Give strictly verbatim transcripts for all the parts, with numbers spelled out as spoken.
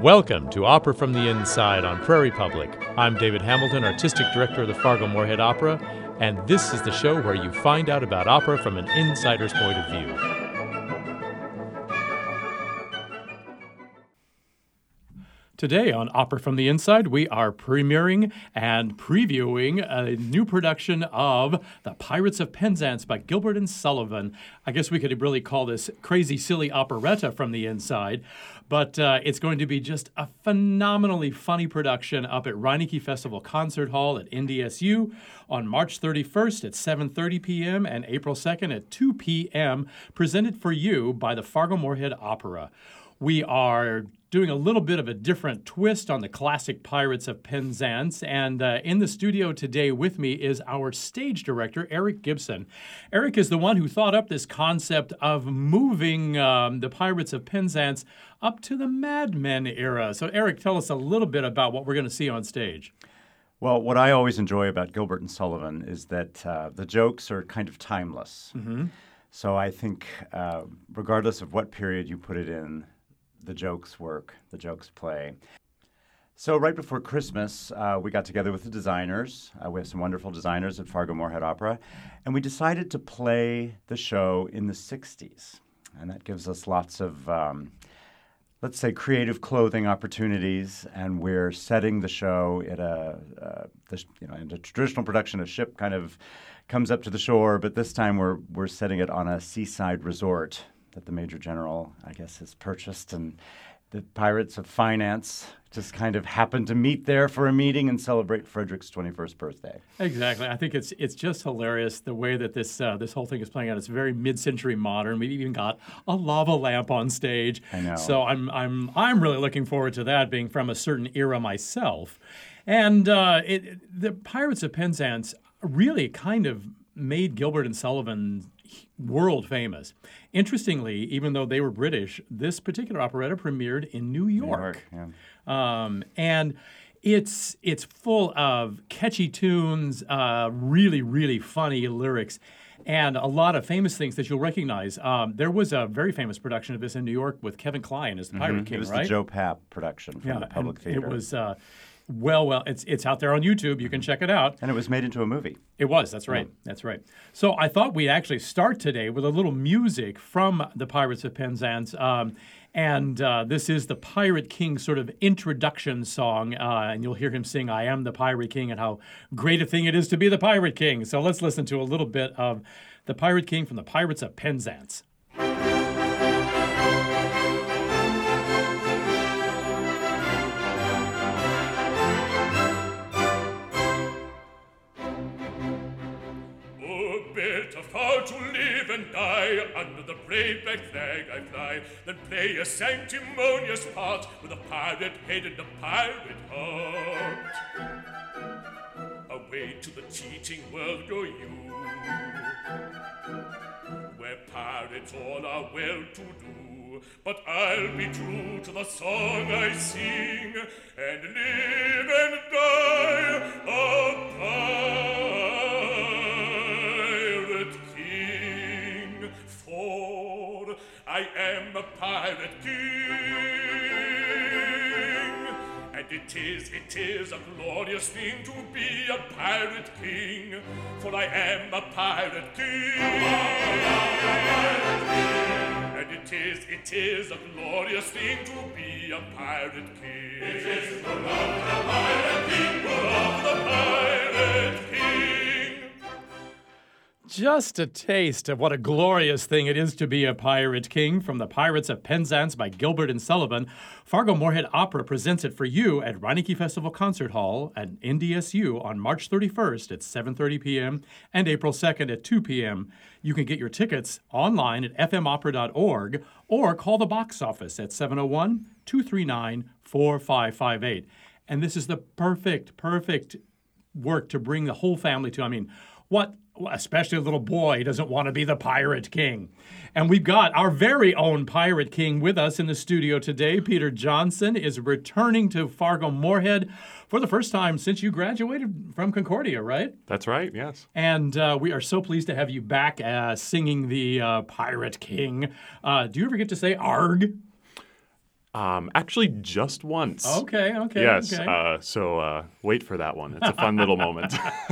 Welcome to Opera from the Inside on Prairie Public. I'm David Hamilton, Artistic Director of the Fargo-Moorhead Opera, and this is the show where you find out about opera from an insider's point of view. Today on Opera from the Inside, we are premiering and previewing a new production of The Pirates of Penzance by Gilbert and Sullivan. I guess we could really call this crazy, silly operetta from the inside, but uh, it's going to be just a phenomenally funny production up at Reineke Festival Concert Hall at N D S U on March thirty-first at seven thirty p.m. and April second at two p.m., presented for you by the Fargo-Moorhead Opera. We are doing a little bit of a different twist on the classic Pirates of Penzance, and uh, in the studio today with me is our stage director, Eric Gibson. Eric is the one who thought up this concept of moving um, the Pirates of Penzance up to the Mad Men era. So, Eric, tell us a little bit about what we're going to see on stage. Well, what I always enjoy about Gilbert and Sullivan is that uh, the jokes are kind of timeless. Mm-hmm. So I think uh, regardless of what period you put it in, the jokes work, the jokes play. So right before Christmas, uh, we got together with the designers. Uh, we have some wonderful designers at Fargo-Moorhead Opera, and we decided to play the show in the sixties. And that gives us lots of, um, let's say, creative clothing opportunities, and we're setting the show at a, uh, the, you know, in a traditional production. A ship kind of comes up to the shore, but this time we're we're setting it on a seaside resort that the Major General, I guess, has purchased, and the Pirates of Finance just kind of happened to meet there for a meeting and celebrate Frederick's twenty-first birthday. Exactly. I think it's it's just hilarious the way that this uh, this whole thing is playing out. It's very mid-century modern. We've even got a lava lamp on stage. I know. So I'm I'm I'm really looking forward to that, being from a certain era myself. And uh, it, the Pirates of Penzance really kind of made Gilbert and Sullivan world famous. Interestingly, even though they were British, this particular operetta premiered in New York. New York, yeah. Um, and it's it's full of catchy tunes, uh, really, really funny lyrics, and a lot of famous things that you'll recognize. Um, there was a very famous production of this in New York with Kevin Kline as the Pirate Mm-hmm. King, It was right? the Joe Papp production from yeah, the Public and Theater. It was... Uh, Well, well, it's it's out there on YouTube. You can check it out. And it was made into a movie. It was. That's right. That's right. So I thought we'd actually start today with a little music from the Pirates of Penzance. Um, and uh, this is the Pirate King sort of introduction song. Uh, and you'll hear him sing, "I am the Pirate King," and how great a thing it is to be the Pirate King. So let's listen to a little bit of the Pirate King from the Pirates of Penzance. To live and die under the brave black flag I fly, then play a sanctimonious part with a pirate head and a pirate heart. Away to the cheating world go you, where pirates all are well to do. But I'll be true to the song I sing and live and die a pirate. I am a pirate king, and it is, it is a glorious thing to be a pirate king, for I am a pirate king. And it is, it is a glorious thing to be a pirate king. It is the love of the pirate king, the love of the pirate king. Just a taste of what a glorious thing it is to be a Pirate King from the Pirates of Penzance by Gilbert and Sullivan. Fargo-Moorhead Opera presents it for you at Reineke Festival Concert Hall at N D S U on March thirty-first at seven thirty p.m. and April second at two p.m. You can get your tickets online at f m opera dot org or call the box office at seven oh one, two three nine, four five five eight. And this is the perfect, perfect work to bring the whole family to. I mean, what... especially a little boy doesn't want to be the Pirate King. And we've got our very own Pirate King with us in the studio today. Peter Johnson is returning to Fargo-Moorhead for the first time since you graduated from Concordia, right? That's right, yes. And uh, we are so pleased to have you back uh, singing the uh, Pirate King. Uh, do you ever get to say "arg"? Um, actually, just once. Okay, okay, Yes. okay. Uh, so uh, wait for that one. It's a fun little moment.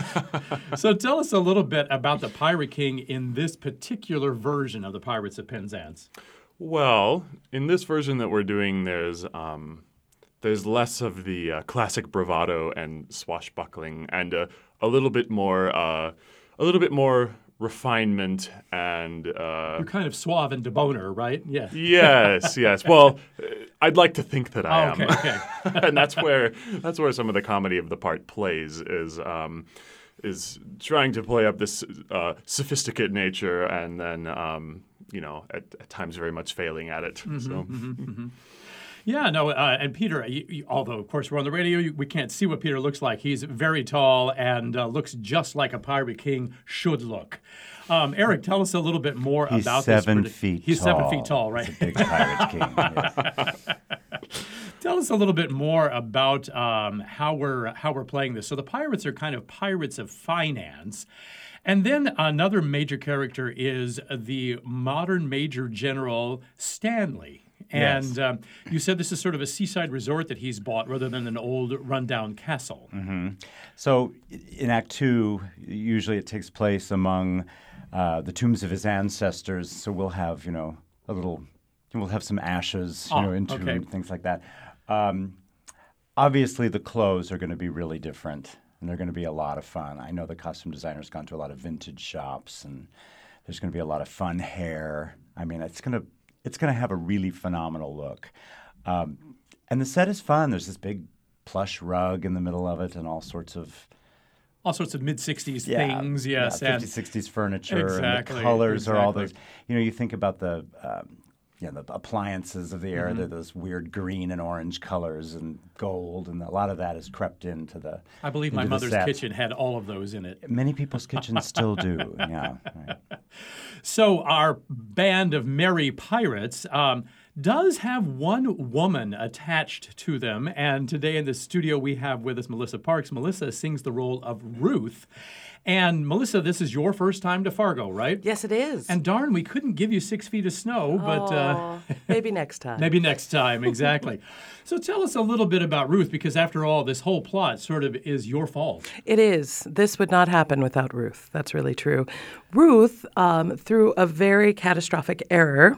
So tell us a little bit about the Pirate King in this particular version of the Pirates of Penzance. Well, in this version that we're doing, there's um, there's less of the uh, classic bravado and swashbuckling, and uh, a little bit more uh, a little bit more refinement and. Uh, You're kind of suave and debonair, right? Yeah. Yes, yes. Well, uh, I'd like to think that I Oh, am, okay, okay. and that's where that's where some of the comedy of the part plays is um, is trying to play up this uh, sophisticated nature, and then um, you know at, at times very much failing at it. Mm-hmm, so. mm-hmm, mm-hmm. Yeah, no, uh, and Peter, you, you, although of course we're on the radio, you, we can't see what Peter looks like. He's very tall and uh, looks just like a Pirate King should look. Um, Eric, tell us a little bit more He's about seven this. feet He's tall. seven feet tall, right? He's a big Pirate King. Yes. Tell us a little bit more about um, how we're how we're playing this. So the pirates are kind of pirates of finance. And then another major character is the modern Major General Stanley. And Yes. um, you said this is sort of a seaside resort that he's bought rather than an old rundown castle. Mm-hmm. So i- in Act Two, usually it takes place among uh, the tombs of his ancestors. So we'll have, you know, a little, we'll have some ashes, you Oh, know, entombed, okay. things like that. Um, obviously, the clothes are going to be really different, and they're going to be a lot of fun. I know the costume designer's gone to a lot of vintage shops, and there's going to be a lot of fun hair. I mean, it's going to it's going to have a really phenomenal look. Um, and the set is fun. There's this big plush rug in the middle of it, and all sorts of All sorts of mid-sixties yeah, things, yes. yeah, and fifties, sixties furniture, and Exactly, the colors are all exactly. those. You know, you think about the. Um, Yeah, the appliances of the era, Mm-hmm. they're those weird green and orange colors and gold, and a lot of that has crept into the. I believe my into the mother's set. kitchen had all of those in it. Many people's kitchens still do. Yeah. Right. So our band of merry pirates um, does have one woman attached to them. And today in the studio we have with us Melissa Parks. Melissa sings the role of Ruth. And Melissa, this is your first time to Fargo, right? Yes, it is. And darn, we couldn't give you six feet of snow, but uh, Aw, maybe next time. maybe next time, exactly. So tell us a little bit about Ruth, because after all, this whole plot sort of is your fault. It is. This would not happen without Ruth. That's really true. Ruth, um, through a very catastrophic error,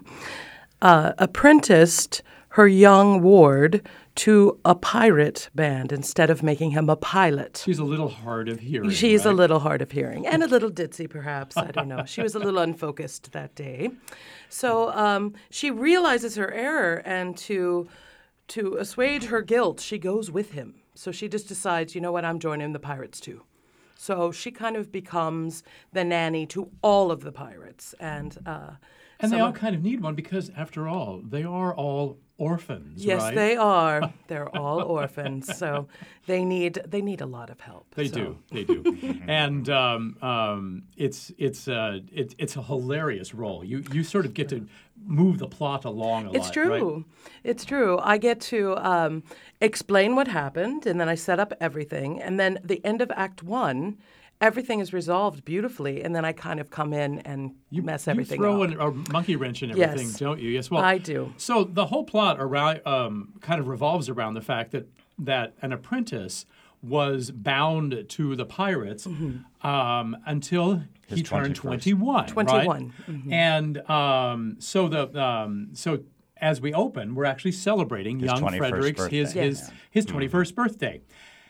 uh, apprenticed her young ward to a pirate band instead of making him a pilot. She's a little hard of hearing. She's a right? little hard of hearing and a little ditzy, perhaps. I don't know. She was a little unfocused that day. So um, she realizes her error, and to to assuage her guilt, she goes with him. So she just decides, you know what, I'm joining the pirates too. So she kind of becomes the nanny to all of the pirates. And uh, And they some all of- kind of need one because, after all, they are all orphans, Yes, right? they are. They're all orphans, so they need they need a lot of help. They so. do, they do, and um, um, it's it's uh, it, it's a hilarious role. You you sort of get to move the plot along a It's lot. true. Right? It's true. I get to um, explain what happened, and then I set up everything, and then the end of Act One, everything is resolved beautifully, and then I kind of come in and You mess you everything throw up. in a monkey wrench in everything, Yes. don't you? Yes. Well, I do. So the whole plot around um, kind of revolves around the fact that that an apprentice was bound to the pirates um, until he His turned twenty-first. twenty-one. twenty-one. Right? And um, so the um, so as we open, we're actually celebrating His young twenty-first Frederick's his birthday. his Yes. his twenty-first birthday,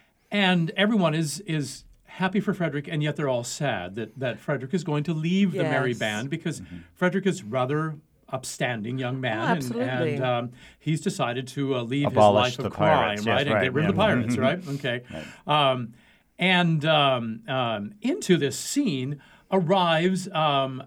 and everyone is is happy for Frederick, and yet they're all sad that that Frederick is going to leave the merry Yes. band because Frederick is rather upstanding young man, Oh, and, absolutely. and um, he's decided to uh, leave Abolish his life the of crime, pirates. Yes, right, and right, get rid yeah. of the pirates, right? Okay. Um, and um, um, into this scene arrives um,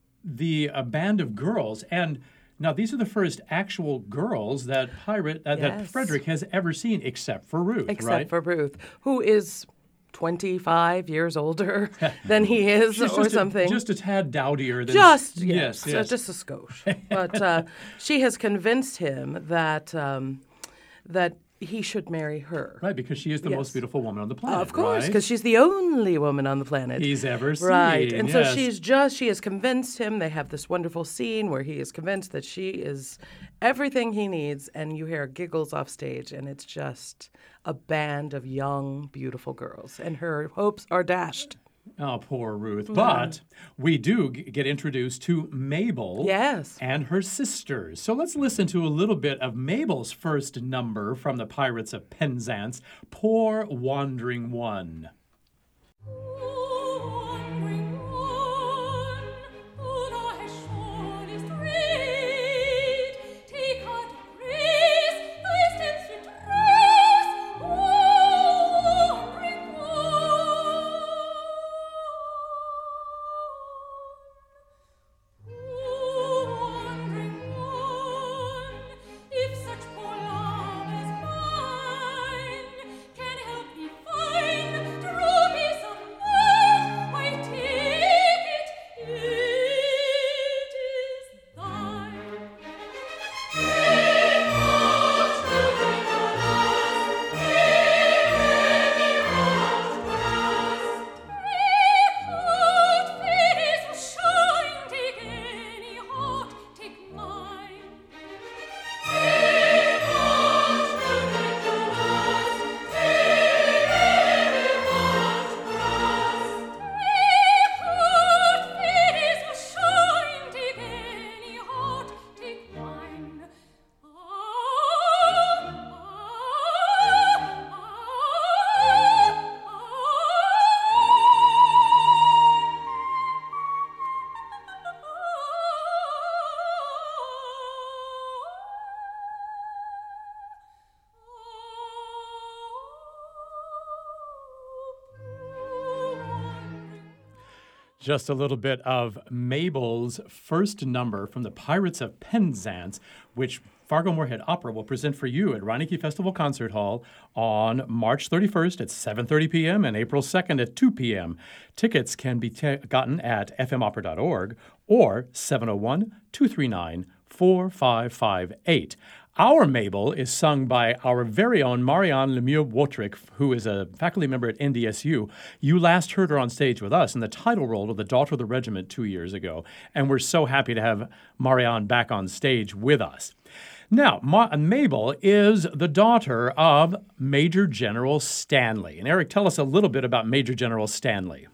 the a band of girls, and now these are the first actual girls that pirate uh, that Yes. Frederick has ever seen, except for Ruth, Except right? for Ruth, who is twenty-five years older than he is, She's or just something. A, just a tad dowdier than Just yes, yes, uh, yes. just a skosh. But uh, she has convinced him that um, that he should marry her. Right, because she is the Yes. most beautiful woman on the planet. Of course, right? because she's the only woman on the planet He's ever seen. Right, and yes. so she's just, she has convinced him. They have this wonderful scene where he is convinced that she is everything he needs, and you hear giggles off stage, and it's just a band of young, beautiful girls, and her hopes are dashed. Oh, poor Ruth. But we do g- get introduced to Mabel Yes. and her sisters. So let's listen to a little bit of Mabel's first number from the Pirates of Penzance, Poor Wandering One. Wandering one, who thou hast shorn is straight, take heart of grace, thy steps retrace, wandering one. Wandering one, if such poor love as mine can help thee find true peace of mind, why take it, it is thine. Take heart, children of us, take any heart trust. Take heart, face will shine, take any heart, take mine. Take heart, children of us, take any heart trust. Take heart, face will shine, take any heart, take mine. Ah, Just a little bit of Mabel's first number from the Pirates of Penzance, which Fargo Moorhead Opera will present for you at Reineke Festival Concert Hall on March thirty-first at seven thirty p.m. and April second at two p.m. Tickets can be ta- gotten at f m opera dot org or seven oh one, two three nine, four five five eight. Our Mabel is sung by our very own Marianne Lemieux-Wotrick, who is a faculty member at N D S U. You last heard her on stage with us in the title role of the Daughter of the Regiment two years ago, and we're so happy to have Marianne back on stage with us. Now, Ma- Mabel is the daughter of Major General Stanley. And Eric, tell us a little bit about Major General Stanley.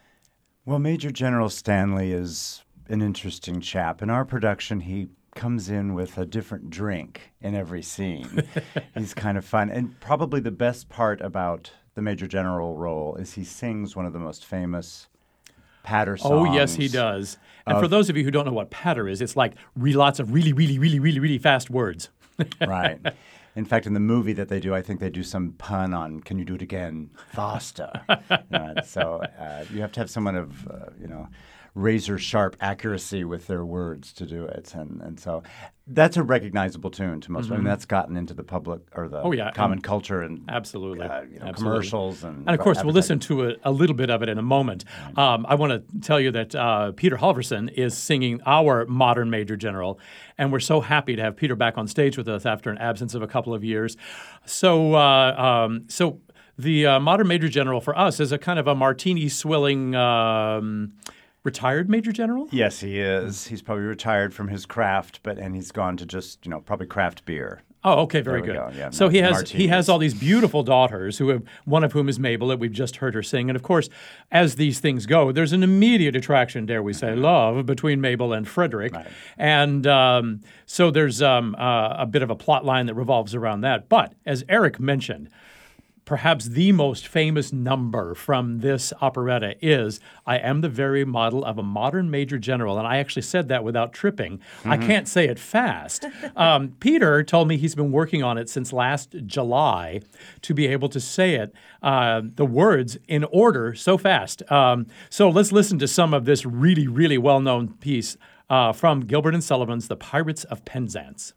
Well, Major General Stanley is an interesting chap. In our production, he comes in with a different drink in every scene. He's kind of fun. And probably the best part about the Major General role is he sings one of the most famous patter songs. Oh, yes, he does. And of- for those of you who don't know what patter is, it's like re- lots of really, really, really, really, really fast words. Right. In fact, in the movie that they do, I think they do some pun on, can you do it again? Faster. You know, so uh, you have to have someone of, uh, you know, razor-sharp accuracy with their words to do it. And and so that's a recognizable tune to most people. I mean, that's gotten into the public or the Oh, yeah, common and- culture and Absolutely. uh, you know, Absolutely. commercials. And, And of course, we'll listen advertising. to a, a little bit of it in a moment. Um, I want to tell you that uh, Peter Halverson is singing our modern Major General, and we're so happy to have Peter back on stage with us after an absence of a couple of years. So, uh, um, so the uh, modern Major General for us is a kind of a martini swilling um, retired Major General. Yes, he is. He's probably retired from his craft, but and he's gone to just, you know, probably craft beer. Oh, okay, very There we good. go, yeah, so mar- he has he martinis. has all these beautiful daughters, who have one of whom is Mabel, that we've just heard her sing, and of course, as these things go, there's an immediate attraction, dare we say, love between Mabel and Frederick, Right. and um, so there's um, uh, a bit of a plot line that revolves around that. But as Eric mentioned, perhaps the most famous number from this operetta is I Am the Very Model of a Modern Major General. And I actually said that without tripping. I can't say it fast. um, Peter told me he's been working on it since last July to be able to say it, uh, the words in order so fast. Um, so let's listen to some of this really, really well-known piece uh, from Gilbert and Sullivan's The Pirates of Penzance.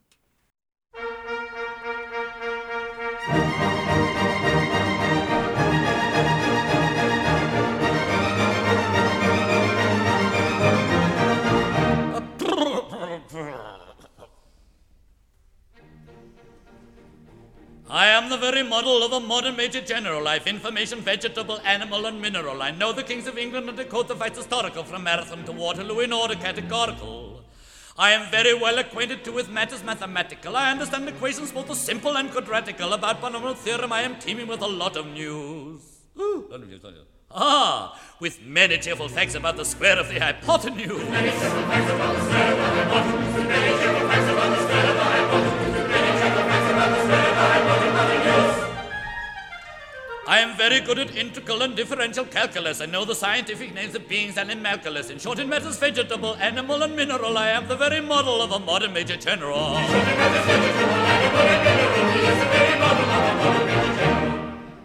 I am the very model of a modern major general. I've information, vegetable, animal, and mineral. I know the kings of England and decode the fights historical, from Marathon to Waterloo in order categorical. I am very well acquainted too with matters mathematical. I understand equations both the simple and quadratical. About binomial theorem I am teeming with a lot of news. Ooh. Ah, with many cheerful facts about the square of the hypotenuse. With many cheerful facts about the square of the hypotenuse. With many cheerful facts about the square of the hypotenuse. With many cheerful facts about the square of the hypotenuse. I am very good at integral and differential calculus. I know the scientific names of beings and animalculous. In short, in matters vegetable, animal, and mineral, I am the very model of a modern major general. In short, in matters vegetable, animal, and mineral, he is the very model of a modern major general.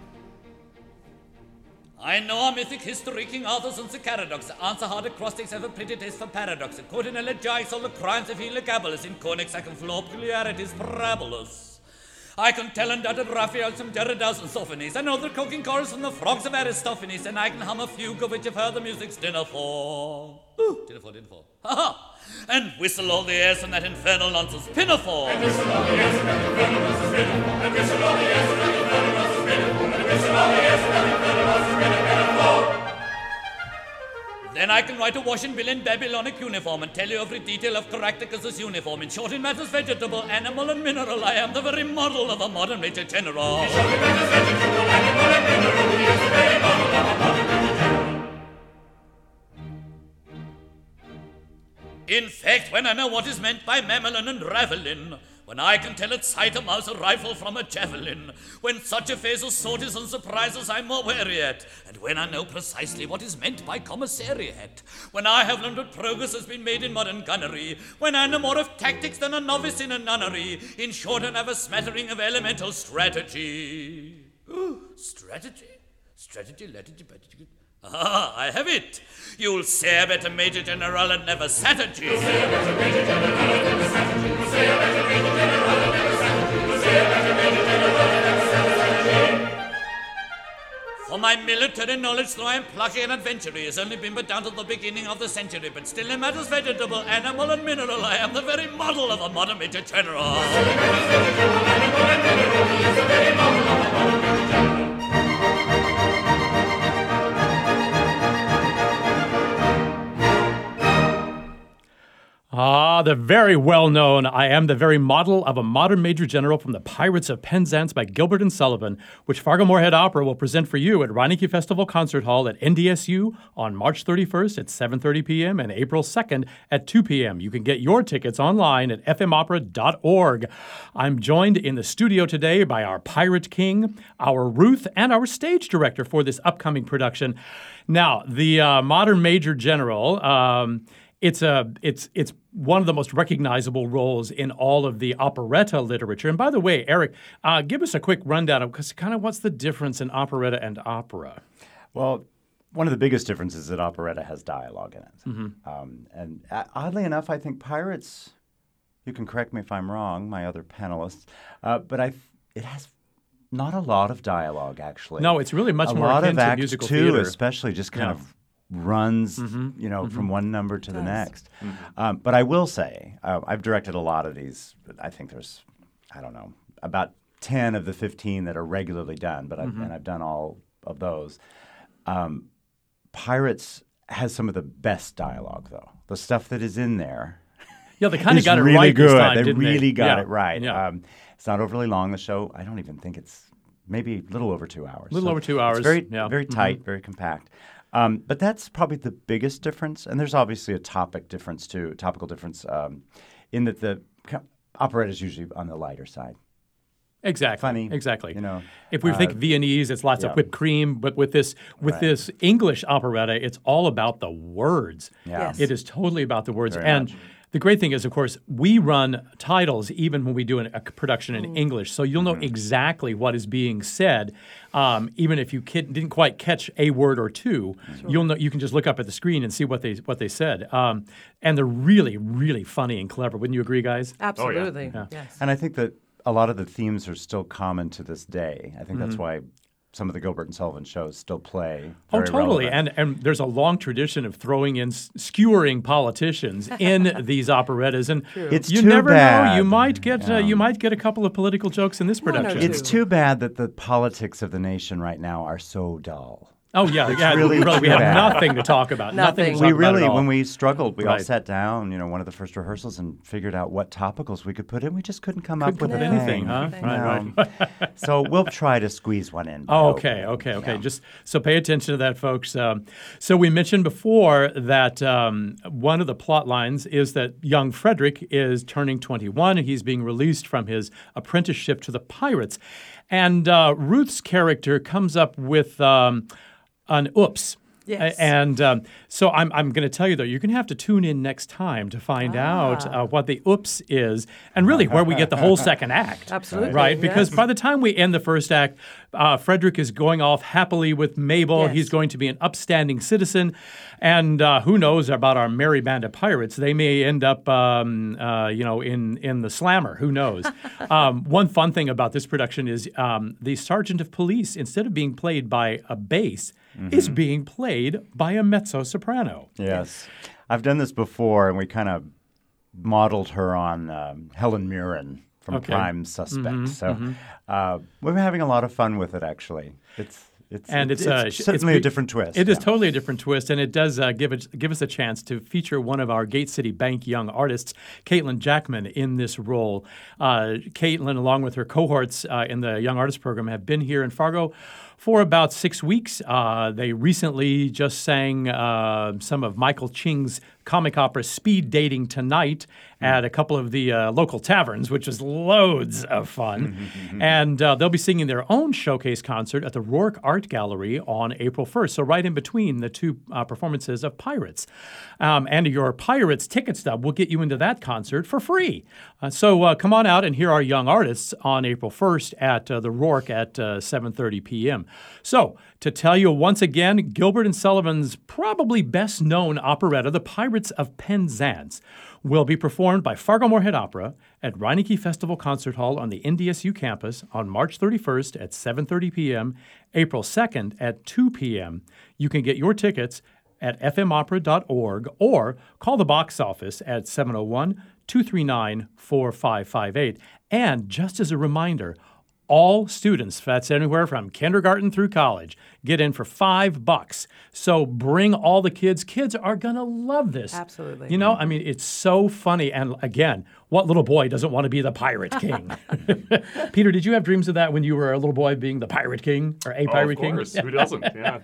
I know our mythic history, King Arthur's and Sir Caradox. The answer hard acrostics have a pretty taste for paradox. In quote in elegiacs, all the crimes of Heliogabalus. In conics, I can flow peculiarities parabolous. I can tell undoubted Raphael some Derrida's and Sophones. I know the croaking chorus from the frogs of Aristophanes, and I can hum a fugue of which I've heard the music's dinner for. Ooh, dinner for, dinner for. Ha ha! And whistle all the airs from that infernal nonsense pinafore. And whistle all the airs from that infernal nonsense pinafore. And whistle all the airs from that infernal nonsense pinafore. And whistle all the airs from that infernal nonsense pinafore. Then I can write a washing bill in Babylonic uniform and tell you every detail of Caractacus' uniform. In short, in matters vegetable, animal, and mineral, I am the very model of a modern major general. In short, in matters vegetable, animal, and mineral, he is the very model of a modern major general. In fact, when I know what is meant by mammalian and ravelin, when I can tell at sight a mouse a rifle from a javelin, when such affairs of sorties and surprises I'm more wary at, and when I know precisely what is meant by commissariat, when I have learned what progress has been made in modern gunnery, when I know more of tactics than a novice in a nunnery, in short, and have a smattering of elemental strategy. Ooh, strategy? Strategy, strategy, strategy. Ah, I have it. You'll say a better Major General and never Saturday. You'll say a better Major General and never Saturday. You'll say a better Major General and never Saturday. You'll say a better Major General and never Saturday. For my military knowledge, though I am plucky and adventurous, has only been but down to the beginning of the century. But still in matters vegetable, animal, and mineral, I am the very model of a modern Major General. You'll say in matters vegetable, animal, and mineral, he is the very model of a modern Major General. Ah, the very well-known I Am the Very Model of a Modern Major General from the Pirates of Penzance by Gilbert and Sullivan, which Fargo Moorhead Opera will present for you at Reineke Festival Concert Hall at N D S U on March thirty-first at seven thirty p.m. and April second at two p.m. You can get your tickets online at f m opera dot org. I'm joined in the studio today by our Pirate King, our Ruth, and our stage director for this upcoming production. Now, the uh, Modern Major General... Um, It's a it's it's one of the most recognizable roles in all of the operetta literature. And by the way, Eric, uh, give us a quick rundown of because kind of what's the difference in operetta and opera? Well, one of the biggest differences is that operetta has dialogue in it. Mm-hmm. Um, and uh, oddly enough, I think Pirates, you can correct me if I'm wrong, my other panelists, uh, but I it has not a lot of dialogue, actually. No, it's really much a more lot akin of to Act musical two, theater. especially just kind Yeah. of runs, Mm-hmm. you know, mm-hmm. from one number to the does. next. Mm-hmm. Um, but I will say, uh, I've directed a lot of these. I think there's, I don't know, about ten of the fifteen that are regularly done, but I've, Mm-hmm. and I've done all of those. Um, Pirates has some of the best dialogue, though. The stuff that is in there Yeah, they kind of is got it really right good. this time, they didn't really they? got Yeah. it right. Yeah. Um, it's not overly long, the show. I don't even think it's maybe a little over two hours. A little So over two hours, It's very, yeah. very Mm-hmm. tight, very compact. Um, but that's probably the biggest difference. And there's obviously a topic difference, too, topical difference, um, in that the co- operetta is usually on the lighter side. Exactly. Funny, Exactly. you know, if we uh, think Viennese, it's lots yeah. of whipped cream, but with this with Right. this English operetta, it's all about the words. Yeah. Yes. It is totally about the words. Very and much. the great thing is, of course, we run titles even when we do an, a production in English, so you'll know Mm-hmm. exactly what is being said, um, even if you ki- didn't quite catch a word or two. You'll know you can just look up at the screen and see what they what they said. Um, and they're really, really funny and clever. Wouldn't you agree, guys? Absolutely. Yes. And I think that a lot of the themes are still common to this day. I think that's why some of the Gilbert and Sullivan shows still play. Oh, Very totally. relevant. And and there's a long tradition of throwing in s- skewering politicians in these operettas, and It's you too never know. bad. You might get uh, Yeah. you might get a couple of political jokes in this One or production. It's Two. too bad that the politics of the nation right now are so dull. Oh yeah, yeah. really really, we too have bad. nothing to talk about. Nothing. Nothing. To We talk about really, at all. when we struggled, we all Right. sat down, you know, one of the first rehearsals and figured out what topicals we could put in. We just couldn't come up Couldn't with come a up with anything, thing. huh? Thing. Right, No. So we'll try to squeeze one in. Oh, I okay, hope. okay, okay. Yeah. Just so pay attention to that, folks. Um, so we mentioned before that um, one of the plot lines is that young Frederick is turning twenty-one and he's being released from his apprenticeship to the pirates, and uh, Ruth's character comes up with um, an oops. Yes. A- And um, so I'm, I'm going to tell you, though, you're going to have to tune in next time to find out Ah. uh, what the oops is and really where we get the whole second act. Absolutely, Right? Because yes. by the time we end the first act, uh, Frederick is going off happily with Mabel. Yes. He's going to be an upstanding citizen. And uh, who knows about our merry band of pirates? They may end up, um, uh, you know, in, in the slammer. Who knows? um, one fun thing about this production is um, the sergeant of police, instead of being played by a bass, is being played by a mezzo soprano. Yes. I've done this before, and we kind of modeled her on um, Helen Mirren from Okay. Prime Suspect. so uh, we're having a lot of fun with it, actually. It's it's And it's, it's, uh, sh- certainly be- a different twist. It is yeah. totally a different twist, and it does uh, give it give us a chance to feature one of our Gate City Bank young artists, Caitlin Jackman, in this role. Uh, Caitlin, along with her cohorts uh, in the Young Artist Program, have been here in Fargo for about six weeks. Uh, they recently just sang uh, some of Michael Ching's comic opera Speed Dating Tonight at a couple of the uh, local taverns, which was loads of fun. and uh, they'll be singing their own showcase concert at the Rourke Art Gallery on April first, so right in between the two uh, performances of Pirates. Um, and your Pirates ticket stub will get you into that concert for free. Uh, so uh, come on out and hear our young artists on April first at uh, the Rourke at uh, seven thirty p.m. So, to tell you once again, Gilbert and Sullivan's probably best known operetta, The Pirates of Penzance, will be performed by Fargo Moorhead Opera at Reineke Festival Concert Hall on the N D S U campus on March thirty-first at seven thirty p.m., April second at two p.m. You can get your tickets at f m opera dot org or call the box office at seven oh one, two three nine, four five five eight. And just as a reminder, all students, that's anywhere from kindergarten through college, get in for five bucks. So bring all the kids. Kids are going to love this. Absolutely. You know, I mean, it's so funny. And again, what little boy doesn't want to be the pirate king? Peter, did you have dreams of that when you were a little boy being the pirate king or a Oh, pirate of king? course. Who doesn't? Yeah,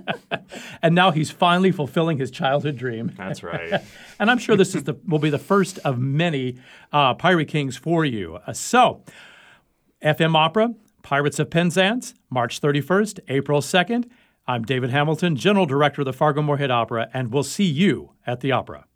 And now he's finally fulfilling his childhood dream. that's right. And I'm sure this is the will be the first of many uh, pirate kings for you. Uh, so, F M Opera, Pirates of Penzance, March thirty-first, April second. I'm David Hamilton, General Director of the Fargo Moorhead Opera, and we'll see you at the opera.